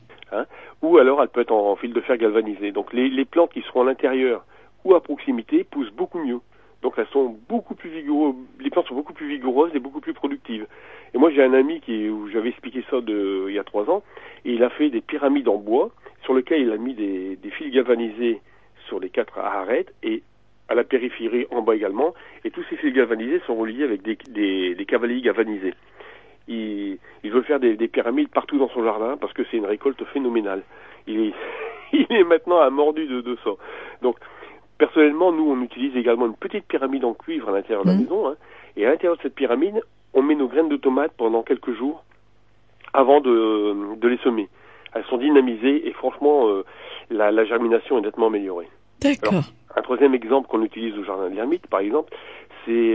Ou alors, elle peut être en fil de fer galvanisé. Donc, les plantes qui seront à l'intérieur ou à proximité poussent beaucoup mieux. Donc elles sont beaucoup plus vigoureuses, les plantes sont beaucoup plus vigoureuses et beaucoup plus productives. Et moi j'ai un ami où j'avais expliqué ça il y a 3 ans, et il a fait des pyramides en bois sur lesquelles il a mis des fils galvanisés sur les 4 arêtes et à la périphérie en bas également, et tous ces fils galvanisés sont reliés avec des cavaliers galvanisés. Il veut faire des pyramides partout dans son jardin parce que c'est une récolte phénoménale. Il est maintenant mordu de ça. Donc personnellement, nous on utilise également une petite pyramide en cuivre à l'intérieur de la maison, hein, et à l'intérieur de cette pyramide, on met nos graines de tomates pendant quelques jours avant de les semer. Elles sont dynamisées et franchement, la germination est nettement améliorée. D'accord. Alors, un troisième exemple qu'on utilise au jardin de l'ermite, par exemple, c'est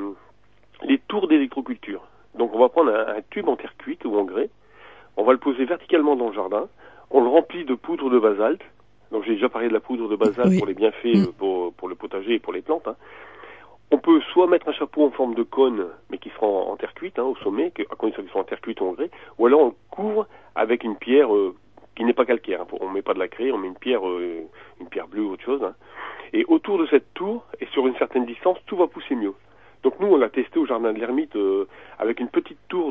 les tours d'électroculture. Donc on va prendre un tube en terre cuite ou en grès, on va le poser verticalement dans le jardin, on le remplit de poudre de basalte. Donc j'ai déjà parlé de la poudre de basalte pour les bienfaits pour le potager et pour les plantes, hein. On peut soit mettre un chapeau en forme de cône, mais qui sera en terre cuite, hein, au sommet, à condition qu'il soit en terre cuite ou en grès, ou alors on le couvre avec une pierre qui n'est pas calcaire. Hein. On met pas de la craie, on met une pierre bleue ou autre chose. Hein. Et autour de cette tour, et sur une certaine distance, tout va pousser mieux. Donc nous, on l'a testé au jardin de l'ermite avec une petite tour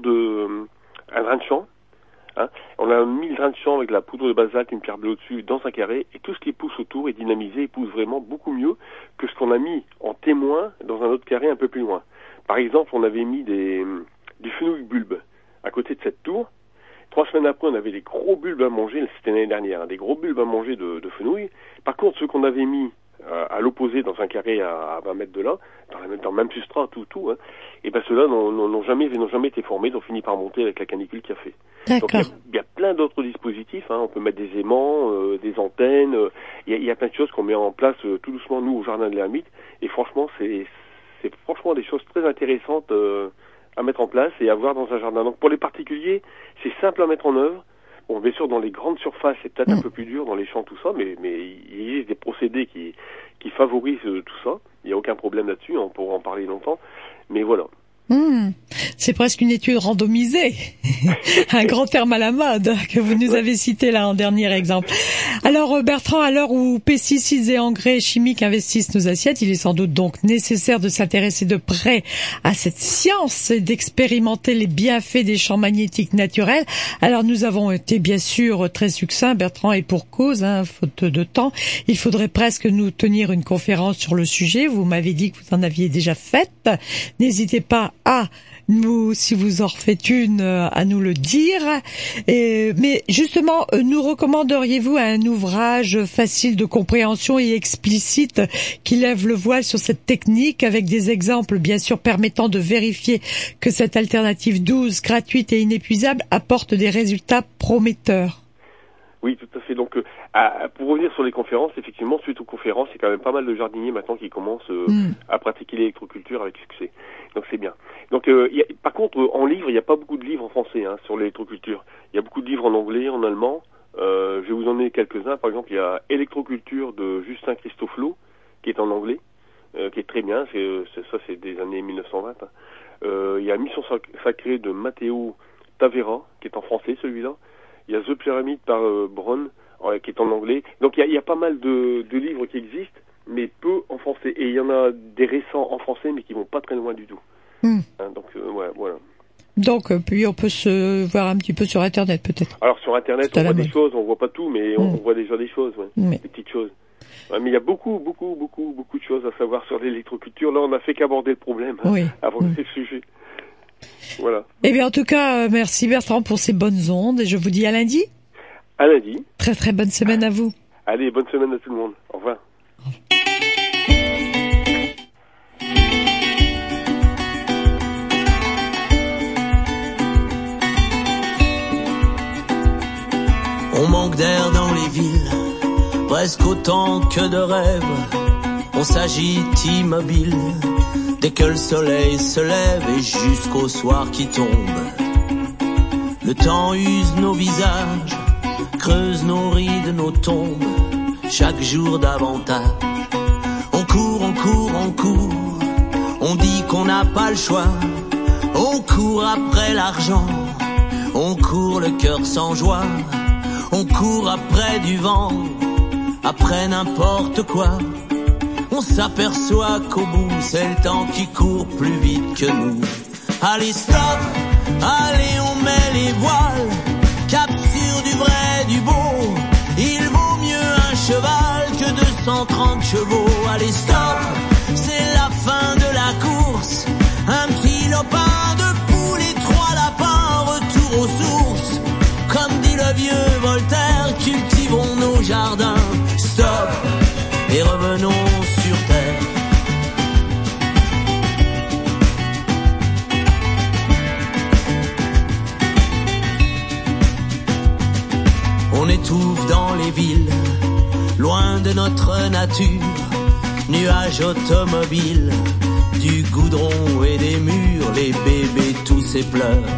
un grain de champ. Hein. On a mis le grain de champ avec la poudre de basalte, une pierre bleue au-dessus, dans un carré, et tout ce qui pousse autour est dynamisé et pousse vraiment beaucoup mieux que ce qu'on a mis en témoin dans un autre carré un peu plus loin. Par exemple, on avait mis du fenouil bulbe à côté de cette tour. 3 semaines après, on avait des gros bulbes à manger, c'était l'année dernière, hein, des gros bulbes à manger de fenouil. Par contre, ceux qu'on avait mis à l'opposé dans un carré à 20 mètres de là, dans le même substrat, tout, hein, et ben ceux-là n'ont jamais été formés, ils ont fini par monter avec la canicule qu'il a fait. D'accord. Donc il y a plein d'autres dispositifs, hein, on peut mettre des aimants, des antennes, il y a plein de choses qu'on met en place tout doucement nous au jardin de l'ermite, et franchement c'est franchement des choses très intéressantes à mettre en place et à voir dans un jardin. Donc pour les particuliers, c'est simple à mettre en œuvre. Bon, bien sûr, dans les grandes surfaces, c'est peut-être un peu plus dur, dans les champs, tout ça, mais il existe des procédés qui favorisent tout ça. Il n'y a aucun problème là-dessus, on pourra en parler longtemps. Mais voilà. C'est presque une étude randomisée, un grand terme à la mode que vous nous avez cité là en dernier exemple. Alors Bertrand, à l'heure où pesticides et engrais chimiques investissent nos assiettes, il est sans doute donc nécessaire de s'intéresser de près à cette science et d'expérimenter les bienfaits des champs magnétiques naturels. Alors nous avons été bien sûr très succincts, Bertrand, et pour cause, hein, faute de temps, il faudrait presque nous tenir une conférence sur le sujet. Vous m'avez dit que vous en aviez déjà faite. N'hésitez pas si vous en refaites une, à nous le dire. Mais justement, nous recommanderiez-vous un ouvrage facile de compréhension et explicite qui lève le voile sur cette technique avec des exemples, bien sûr, permettant de vérifier que cette alternative douce, gratuite et inépuisable apporte des résultats prometteurs? Oui, tout à fait. Donc, pour revenir sur les conférences, effectivement, suite aux conférences, il y a quand même pas mal de jardiniers maintenant qui commencent à pratiquer l'électroculture avec succès. Donc, c'est bien. Donc, par contre, en livre, il n'y a pas beaucoup de livres en français sur l'électroculture. Il y a beaucoup de livres en anglais, en allemand. Je vais vous en donner quelques-uns. Par exemple, il y a Électroculture de Justin Christoflo, qui est en anglais, qui est très bien. C'est des années 1920. Il y a Mission Sacrée de Matteo Tavera, qui est en français, celui-là. Il y a The Pyramid par Brown, qui est en anglais. Donc il y a pas mal de livres qui existent, mais peu en français. Et il y en a des récents en français, mais qui vont pas très loin du tout. Donc voilà. Donc puis on peut se voir un petit peu sur Internet peut-être. Alors sur Internet, on voit des choses, on voit pas tout, mais on voit déjà des choses, des petites choses. Ouais, mais il y a beaucoup de choses à savoir sur l'électroculture. Là, on n'a fait qu'aborder le problème avant de faire le sujet. Voilà. Eh bien, en tout cas, merci Bertrand pour ces bonnes ondes et je vous dis à lundi. À lundi. Très très bonne semaine à vous. Allez, bonne semaine à tout le monde. Au revoir. On manque d'air dans les villes, presque autant que de rêves. On s'agite immobile dès que le soleil se lève et jusqu'au soir qui tombe. Le temps use nos visages, creuse nos rides, nos tombes, chaque jour davantage. On court, on court, on court, on dit qu'on n'a pas le choix. On court après l'argent, on court le cœur sans joie. On court après du vent, après n'importe quoi. on s'aperçoit qu'au bout, c'est le temps qui court plus vite que nous. Allez stop, allez on met les voiles, cap sur du vrai, du beau. Il vaut mieux un cheval que 230 chevaux. Allez stop, c'est la fin de la course. Un petit lopin de poules et 3 lapins, retour aux sources. Comme dit le vieux Voltaire, cultivons nos jardins. Stop, et revenons sur terre. On étouffe dans les villes, loin de notre nature. Nuages automobiles, du goudron et des murs, les bébés tous et pleurent.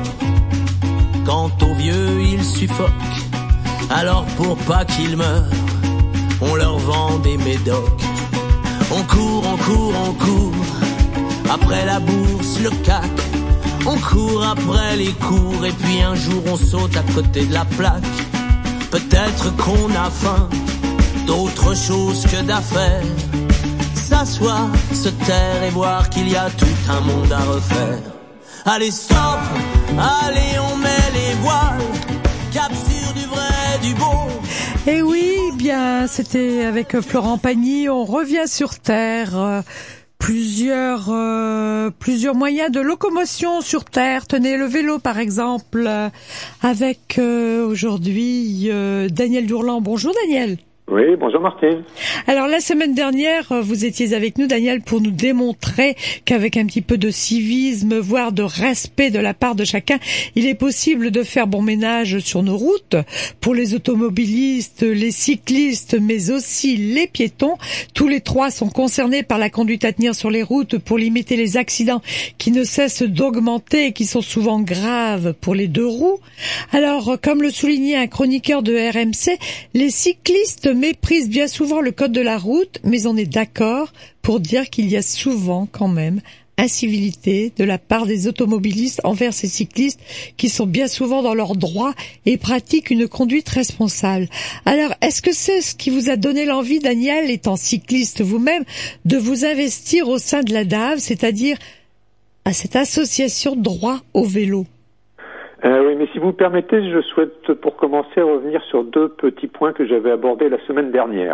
Quant aux vieux, ils suffoquent, alors pour pas qu'ils meurent, on leur vend des médocs. On court, on court, on court, après la bourse, le CAC. On court après les cours, et puis un jour on saute à côté de la plaque. Peut-être qu'on a faim, d'autre chose que d'affaires. S'asseoir, se taire et voir qu'il y a tout un monde à refaire. Allez stop, allez on met les voiles, cap sur du vrai, du beau. Et oui, bien, c'était avec Florent Pagny, on revient sur Terre. Plusieurs moyens de locomotion sur Terre. Tenez, le vélo par exemple, avec aujourd'hui Daniel Dourlan. Bonjour Daniel. Oui, bonjour Martine. Alors la semaine dernière, vous étiez avec nous Daniel pour nous démontrer qu'avec un petit peu de civisme, voire de respect de la part de chacun, il est possible de faire bon ménage sur nos routes. Pour les automobilistes, les cyclistes, mais aussi les piétons, tous les trois sont concernés par la conduite à tenir sur les routes pour limiter les accidents qui ne cessent d'augmenter et qui sont souvent graves pour les deux roues. Alors, comme le soulignait un chroniqueur de RMC, les cyclistes méprisent bien souvent le code de la route, mais on est d'accord pour dire qu'il y a souvent quand même incivilité de la part des automobilistes envers ces cyclistes qui sont bien souvent dans leurs droits et pratiquent une conduite responsable. Alors, est-ce que c'est ce qui vous a donné l'envie, Daniel, étant cycliste vous-même, de vous investir au sein de la DAV, c'est-à-dire à cette association droit au vélo? Oui, mais si vous permettez, je souhaite pour commencer revenir sur 2 petits points que j'avais abordés la semaine dernière.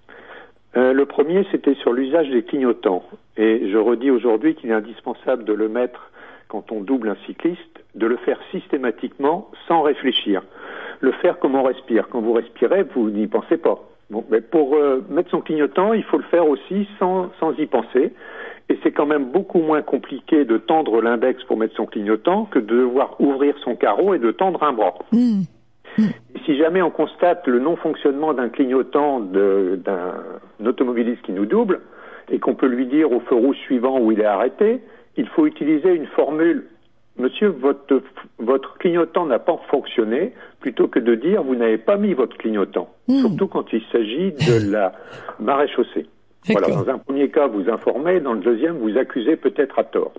Le premier, c'était sur l'usage des clignotants. Et je redis aujourd'hui qu'il est indispensable de le mettre quand on double un cycliste, de le faire systématiquement sans réfléchir. Le faire comme on respire. Quand vous respirez, vous n'y pensez pas. Bon, mais pour mettre son clignotant, il faut le faire aussi sans y penser. Et c'est quand même beaucoup moins compliqué de tendre l'index pour mettre son clignotant que de devoir ouvrir son carreau et de tendre un bras. Et si jamais on constate le non-fonctionnement d'un clignotant d'un automobiliste qui nous double, et qu'on peut lui dire au feu rouge suivant où il est arrêté, il faut utiliser une formule « Monsieur, votre clignotant n'a pas fonctionné », plutôt que de dire « Vous n'avez pas mis votre clignotant », surtout quand il s'agit de la maréchaussée. Voilà, dans un premier cas, vous informez, dans le deuxième, vous accusez peut-être à tort.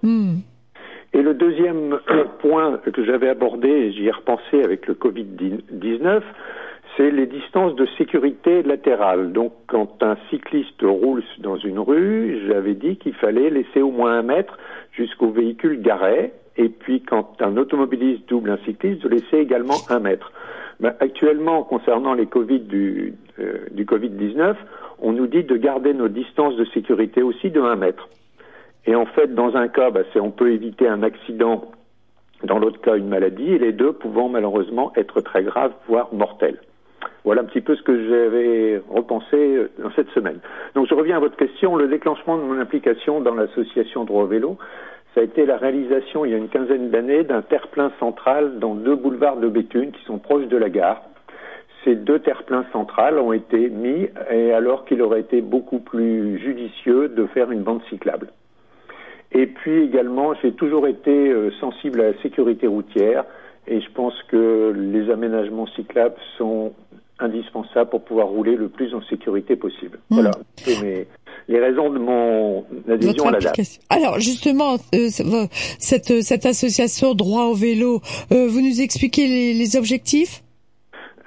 Et le deuxième point que j'avais abordé, et j'y ai repensé avec le Covid-19, c'est les distances de sécurité latérales. Donc, quand un cycliste roule dans une rue, j'avais dit qu'il fallait laisser au moins 1 mètre jusqu'au véhicule garé, et puis quand un automobiliste double un cycliste, de laisser également 1 mètre. Ben, actuellement, concernant les Covid du Covid-19, on nous dit de garder nos distances de sécurité aussi de 1 mètre. Et en fait, dans un cas, on peut éviter un accident, dans l'autre cas, une maladie, et les deux pouvant malheureusement être très graves, voire mortels. Voilà un petit peu ce que j'avais repensé dans cette semaine. Donc je reviens à votre question. Le déclenchement de mon implication dans l'association Droit au Vélo, ça a été la réalisation, il y a une quinzaine d'années, d'un terre-plein central dans 2 boulevards de Béthune qui sont proches de la gare. Ces 2 terre-pleins centrales ont été mis, et alors qu'il aurait été beaucoup plus judicieux de faire une bande cyclable. Et puis également, j'ai toujours été sensible à la sécurité routière, et je pense que les aménagements cyclables sont indispensables pour pouvoir rouler le plus en sécurité possible. Voilà, c'est les raisons de mon adhésion à la DAV. Alors justement, cette association Droit au Vélo, vous nous expliquez les objectifs ?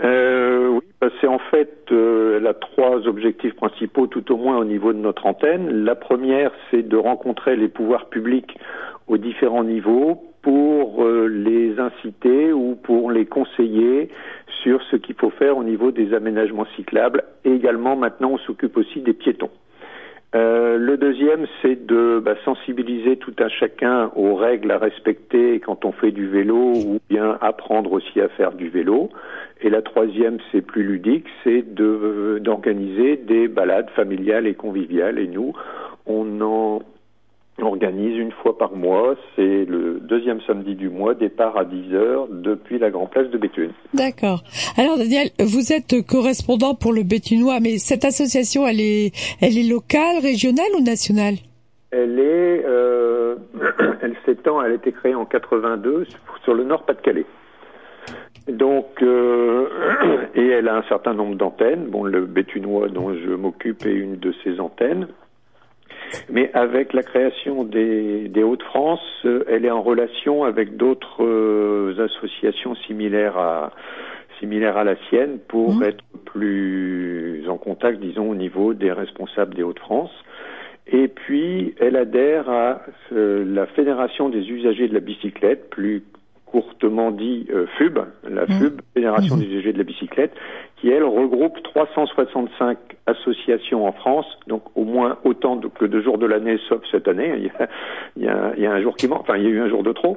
Oui, C'est en fait, elle a 3 objectifs principaux, tout au moins au niveau de notre antenne. La première, c'est de rencontrer les pouvoirs publics aux différents niveaux pour les inciter ou pour les conseiller sur ce qu'il faut faire au niveau des aménagements cyclables. Et également, maintenant, on s'occupe aussi des piétons. Le deuxième, c'est de sensibiliser tout un chacun aux règles à respecter quand on fait du vélo ou bien apprendre aussi à faire du vélo. Et la troisième, c'est plus ludique, c'est d'organiser des balades familiales et conviviales. Et nous, on en organise une fois par mois, c'est le 2e samedi du mois, départ à 10h depuis la Grand Place de Béthune. D'accord. Alors Daniel, vous êtes correspondant pour le Béthunois, mais cette association, elle est locale, régionale ou nationale? Elle s'étend, elle a été créée en 82 sur le Nord-Pas-de-Calais. Donc, et elle a un certain nombre d'antennes. Bon, le Béthunois dont je m'occupe est une de ces antennes. Mais avec la création des Hauts-de-France, elle est en relation avec d'autres associations similaires à la sienne pour être plus en contact, disons, au niveau des responsables des Hauts-de-France. Et puis, elle adhère à la Fédération des usagers de la bicyclette, plus courtement dit FUB, la FUB, Fédération des usagers de la bicyclette, qui, elle, regroupe 365 associations en France, donc au moins autant que de jours de l'année, sauf cette année. Il y a un jour qui manque, enfin, il y a eu un jour de trop.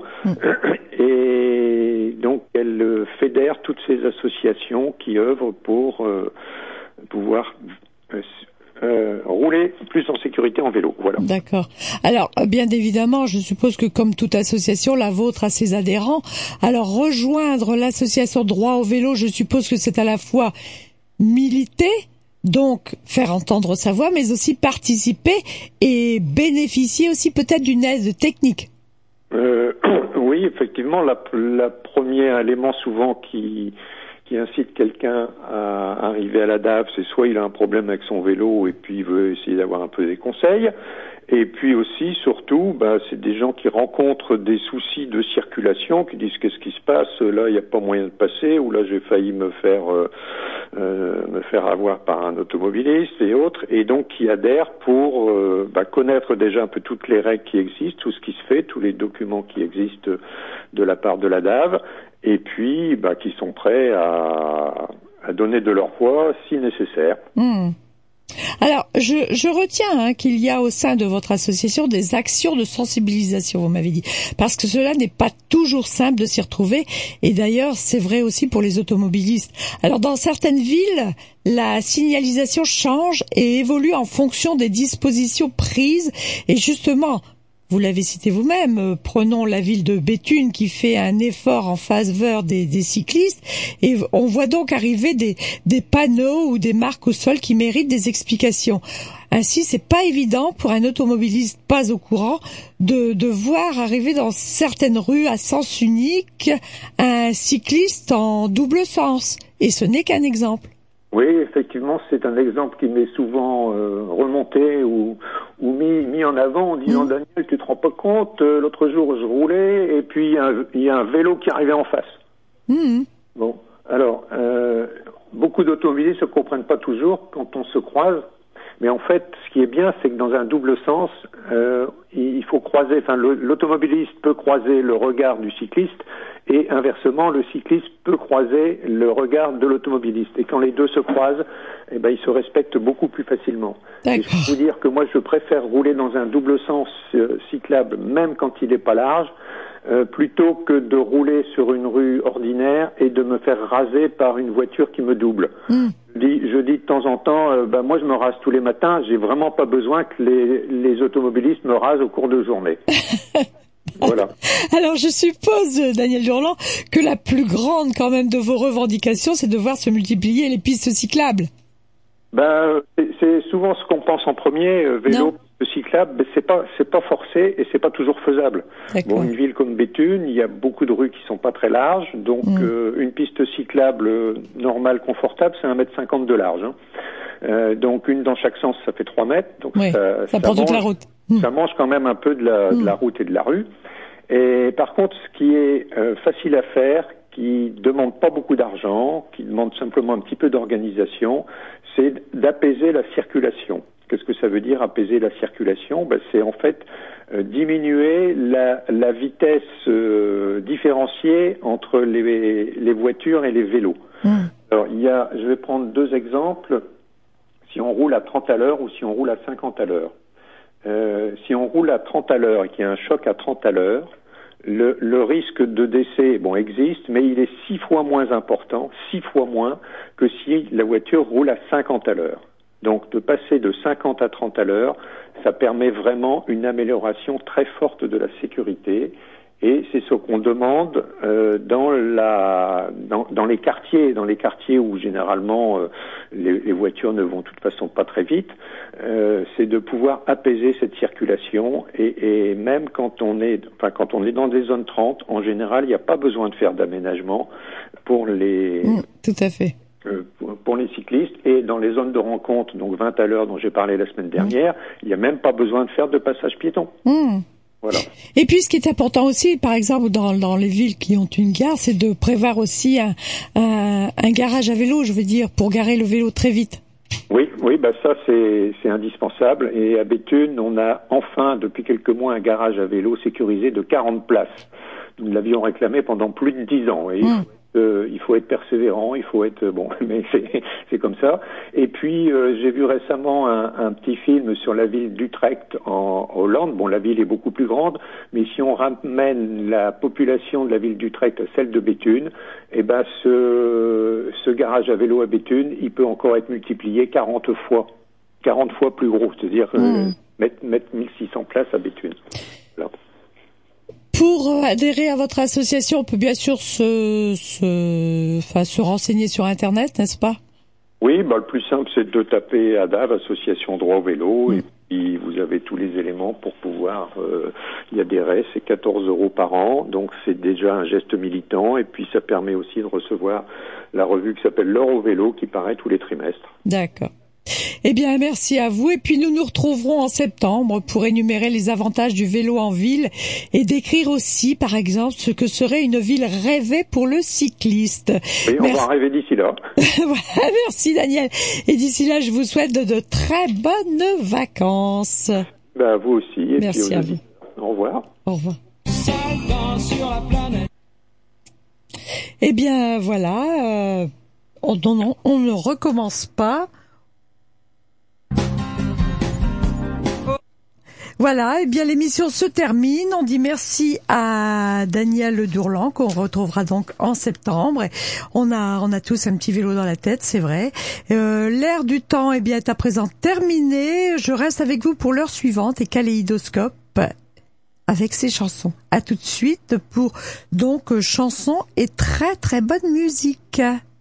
Et donc, elle fédère toutes ces associations qui œuvrent pour pouvoir rouler plus en sécurité en vélo. Voilà. D'accord. Alors, bien évidemment, je suppose que comme toute association, la vôtre a ses adhérents. Alors, rejoindre l'association Droit au vélo, je suppose que c'est à la fois militer, donc faire entendre sa voix, mais aussi participer et bénéficier aussi peut-être d'une aide technique. Oui, effectivement, la premier élément souvent qui incite quelqu'un à arriver à la DAV, c'est soit il a un problème avec son vélo et puis il veut essayer d'avoir un peu des conseils, et puis aussi, surtout, c'est des gens qui rencontrent des soucis de circulation, qui disent qu'est-ce qui se passe, là il n'y a pas moyen de passer, ou là j'ai failli me faire avoir par un automobiliste et autres, et donc qui adhèrent pour connaître déjà un peu toutes les règles qui existent, tout ce qui se fait, tous les documents qui existent de la part de la DAV, et puis qui sont prêts à donner de leur voix si nécessaire. Alors, je retiens qu'il y a au sein de votre association des actions de sensibilisation, vous m'avez dit, parce que cela n'est pas toujours simple de s'y retrouver, et d'ailleurs, c'est vrai aussi pour les automobilistes. Alors, dans certaines villes, la signalisation change et évolue en fonction des dispositions prises, et justement, vous l'avez cité vous-même, prenons la ville de Béthune qui fait un effort en faveur des cyclistes, et on voit donc arriver des panneaux ou des marques au sol qui méritent des explications. Ainsi, c'est pas évident pour un automobiliste pas au courant de voir arriver dans certaines rues à sens unique un cycliste en double sens. Et ce n'est qu'un exemple. Oui, effectivement, c'est un exemple qui m'est souvent remonté ou mis en avant en disant Daniel, tu te rends pas compte, l'autre jour je roulais et puis il y a un vélo qui arrivait en face. Bon, alors beaucoup d'automobilistes ne comprennent pas toujours quand on se croise, mais en fait, ce qui est bien, c'est que dans un double sens, il faut croiser. Enfin, l'automobiliste peut croiser le regard du cycliste. Et inversement, le cycliste peut croiser le regard de l'automobiliste. Et quand les deux se croisent, ils se respectent beaucoup plus facilement. Et je peux vous dire que moi, je préfère rouler dans un double sens cyclable, même quand il n'est pas large, plutôt que de rouler sur une rue ordinaire et de me faire raser par une voiture qui me double. Je dis de temps en temps, moi je me rase tous les matins, j'ai vraiment pas besoin que les automobilistes me rasent au cours de journée. Voilà. Alors je suppose, Daniel Durland, que la plus grande quand même de vos revendications, c'est de voir se multiplier les pistes cyclables. C'est souvent ce qu'on pense en premier, vélo, piste cyclable, mais c'est pas forcé et c'est pas toujours faisable. Bon, une ville comme Béthune, il y a beaucoup de rues qui sont pas très larges, donc une piste cyclable normale, confortable, c'est 1,50 m de large. Donc une dans chaque sens, ça fait 3 mètres. Donc ça prend toute la route. Ça mange quand même un peu de la route et de la rue. Et par contre, ce qui est facile à faire, qui demande pas beaucoup d'argent, qui demande simplement un petit peu d'organisation, c'est d'apaiser la circulation. Qu'est-ce que ça veut dire, apaiser la circulation? C'est en fait diminuer la vitesse différenciée entre les voitures et les vélos. Alors, je vais prendre 2 exemples. Si on roule à 30 à l'heure ou si on roule à 50 à l'heure. Si on roule à 30 à l'heure et qu'il y a un choc à 30 à l'heure, le risque de décès, existe, mais il est 6 fois moins important, 6 fois moins que si la voiture roule à 50 à l'heure. Donc, de passer de 50 à 30 à l'heure, ça permet vraiment une amélioration très forte de la sécurité. Et c'est ce qu'on demande dans les quartiers où généralement les voitures ne vont de toute façon pas très vite. C'est de pouvoir apaiser cette circulation et même quand on est dans des zones 30, en général, il n'y a pas besoin de faire d'aménagement pour les. Tout à fait. Pour les cyclistes, et dans les zones de rencontre, donc 20 à l'heure dont j'ai parlé la semaine dernière, il n'y a même pas besoin de faire de passage piéton. Voilà. Et puis ce qui est important aussi, par exemple dans les villes qui ont une gare, c'est de prévoir aussi un garage à vélo, je veux dire, pour garer le vélo très vite. Oui, ça c'est indispensable. Et à Béthune, on a enfin depuis quelques mois un garage à vélo sécurisé de 40 places. Nous l'avions réclamé pendant plus de 10 ans. Et il faut être persévérant, il faut être mais c'est comme ça. Et puis j'ai vu récemment un petit film sur la ville d'Utrecht en Hollande. La ville est beaucoup plus grande, mais si on ramène la population de la ville d'Utrecht à celle de Béthune, ce garage à vélo à Béthune, il peut encore être multiplié 40 fois plus gros, c'est-à-dire mettre 1600 places à Béthune. Voilà. Pour adhérer à votre association, on peut bien sûr se renseigner sur Internet, n'est-ce pas? Oui, le plus simple, c'est de taper ADAV, Association Droit au Vélo, et puis vous avez tous les éléments pour pouvoir y adhérer. C'est 14 € par an, donc c'est déjà un geste militant, et puis ça permet aussi de recevoir la revue qui s'appelle L'Heure au vélo, qui paraît tous les trimestres. D'accord. Eh bien, merci à vous. Et puis, nous nous retrouverons en septembre pour énumérer les avantages du vélo en ville et décrire aussi, par exemple, ce que serait une ville rêvée pour le cycliste. Oui, on va rêver d'ici là. Voilà, merci Daniel. Et d'ici là, je vous souhaite de très bonnes vacances. Vous aussi. Et merci puis, à vous. Au revoir. Au revoir. Eh bien, voilà. On ne recommence pas. Voilà, eh bien l'émission se termine. On dit merci à Daniel Durland qu'on retrouvera donc en septembre. On a tous un petit vélo dans la tête, c'est vrai. L'air du temps est à présent terminé. Je reste avec vous pour l'heure suivante et Kaléidoscope avec ses chansons. À tout de suite pour donc chansons et très très bonne musique.